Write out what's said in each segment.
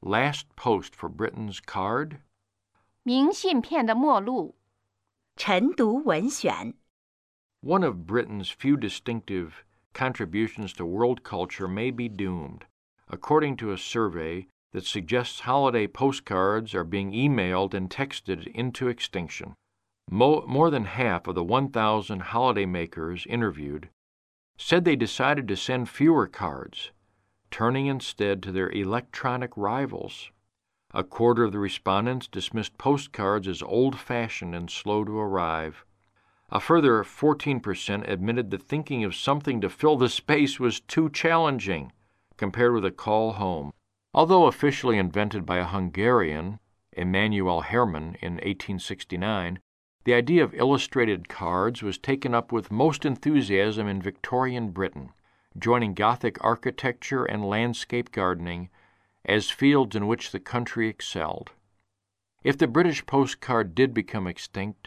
last post for Britain's card? 明信片的末路。 晨读文选 One of Britain's few distinctive contributions to world culture may be doomed, according to a survey that suggests holiday postcards are being emailed and texted into extinction. More than half of the 1,000 holidaymakers interviewed said they decided to send fewer cards, turning instead to their electronic rivals. A quarter of the respondents dismissed postcards as old-fashioned and slow to arrive. A further 14% admitted that thinking of something to fill the space was too challenging compared with a call home. Although officially invented by a Hungarian, Emanuel Hermann, in 1869, the idea of illustrated cards was taken up with most enthusiasm in Victorian Britain, joining Gothic architecture and landscape gardening as fields in which the country excelled. If the British postcard did become extinct,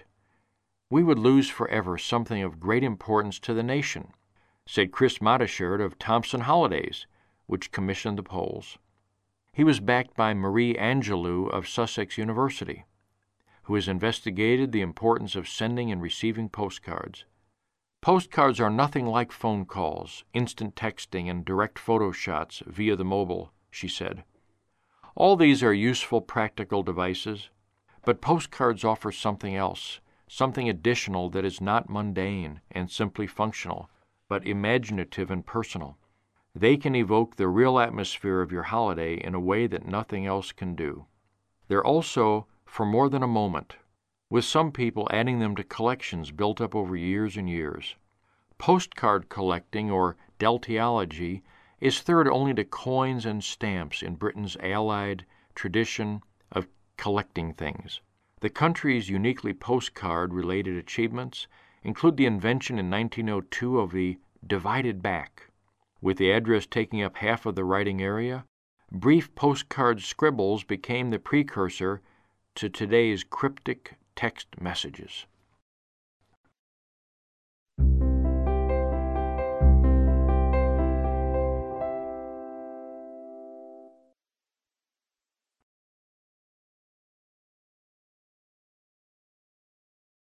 we would lose forever something of great importance to the nation, said Chris Modishert of Thomson Holidays, which commissioned the polls. He was backed by Marie Angelou of Sussex University, who has investigated the importance of sending and receiving postcards. Postcards are nothing like phone calls, instant texting, and direct photo shots via the mobile, she said. All these are useful practical devices, but postcards offer something else, something additional that is not mundane and simply functional, but imaginative and personal. They can evoke the real atmosphere of your holiday in a way that nothing else can do. They're also for more than a moment, with some people adding them to collections built up over years and years. Postcard collecting, or deltiology, is third only to coins and stamps in Britain's allied tradition of collecting things. The country's uniquely postcard-related achievements include the invention in 1902 of the divided back. With the address taking up half of the writing area, brief postcard scribbles became the precursor to today's cryptic text messages.